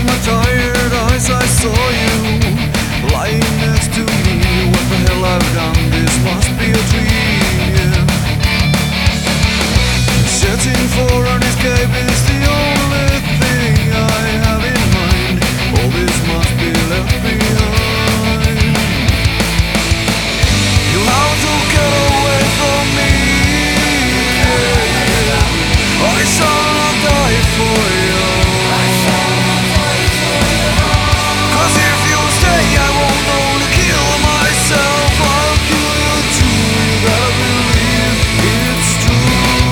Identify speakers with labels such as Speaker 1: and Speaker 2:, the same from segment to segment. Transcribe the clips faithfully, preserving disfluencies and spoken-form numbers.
Speaker 1: my tired eyes I saw you lying next to me. What the hell I've done, this must be a dream. Searching for an escape is the only thing I have in mind. All this must be left behind. You have to get away from me. I shall not die for you. Cause if you stay I won't only kill myself, I'll kill you too. You gotta believe it's true.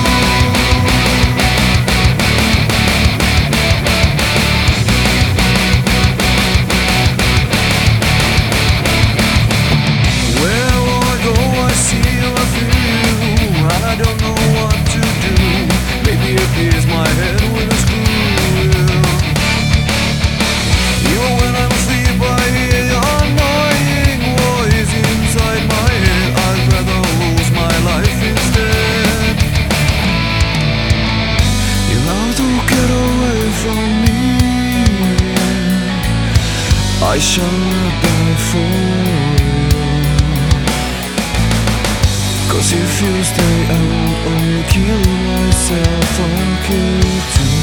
Speaker 1: Wherever I go I see you, I feel you, and I don't know what to do. Maybe it is my head with a screw. Even when I'm asleep I hear your annoying voice inside my head. I'd rather lose my life instead. You have to get away from me. I shall not die for you. Cause if you stay I won't only kill myself, I'll kill you too.